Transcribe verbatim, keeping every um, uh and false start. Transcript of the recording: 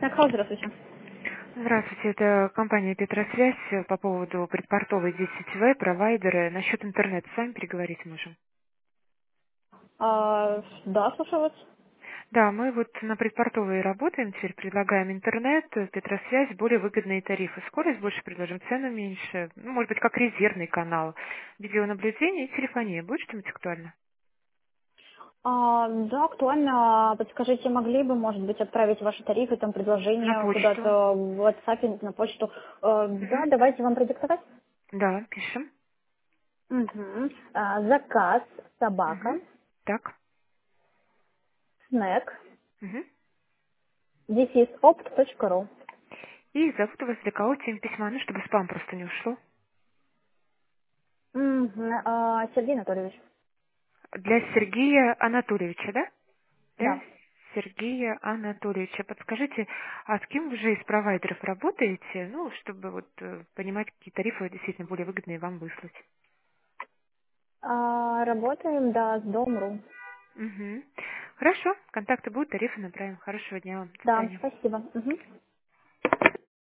Снегхаус, здравствуйте. Здравствуйте, это компания Петросвязь э, по поводу предпортовой десять вэ, провайдеры. Насчет интернета с вами переговорить можем. А, да, слушаю вас. Да, мы вот на предпортовой работаем, теперь предлагаем интернет, э, Петросвязь, более выгодные тарифы. Скорость больше предложим, цену меньше. Ну, может быть, как резервный канал. Видеонаблюдение и телефония. Будет что-нибудь актуально? А, да, актуально. Подскажите, могли бы, может быть, отправить ваши тарифы, там, На предложения почту. куда-то в WhatsApp, на почту? Э, да, Мгм. давайте вам продиктовать. Да, пишем. Угу. А, заказ, собака, Мгм. Так. снэк, Мгм. дефис опт точка ру. И зовут вас для кого тем письма, ну, чтобы спам просто не ушло. Угу. А, Сергей Анатольевич. Для Сергея Анатольевича, да? Для Да. Сергея Анатольевича. Подскажите, а с кем вы же из провайдеров работаете? Ну, чтобы вот э, понимать, какие тарифы действительно более выгодные вам выслать. А, работаем, да, с Дом.ру. Угу. Хорошо, контакты будут, тарифы направим. Хорошего дня вам. До Да, свидания. спасибо. Мгм.